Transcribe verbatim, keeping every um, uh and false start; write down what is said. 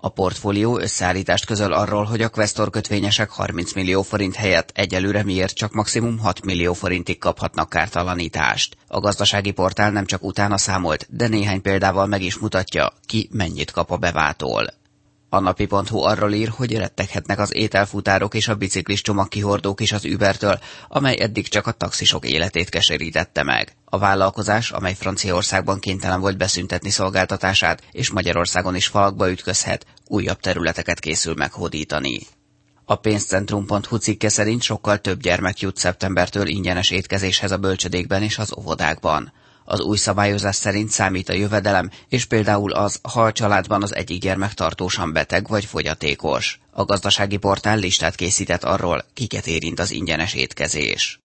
A portfólió összeállítást közöl arról, hogy a Questor kötvényesek harminc millió forint helyett egyelőre miért csak maximum hat millió forintig kaphatnak kártalanítást. A gazdasági portál nem csak utána számolt, de néhány példával meg is mutatja, ki mennyit kap a bevától. A napi pont hu arról ír, hogy retteghetnek az ételfutárok és a biciklis csomagkihordók is az Ubertől, amely eddig csak a taxisok életét keserítette meg. A vállalkozás, amely Franciaországban kénytelen volt beszüntetni szolgáltatását, és Magyarországon is falakba ütközhet, újabb területeket készül meghódítani. A pénzcentrum pont hu cikke szerint sokkal több gyermek jut szeptembertől ingyenes étkezéshez a bölcsödékben és az óvodákban. Az új szabályozás szerint számít a jövedelem, és például az, ha a családban az egyik gyermek tartósan beteg vagy fogyatékos. A gazdasági portál listát készített arról, kiket érint az ingyenes étkezés.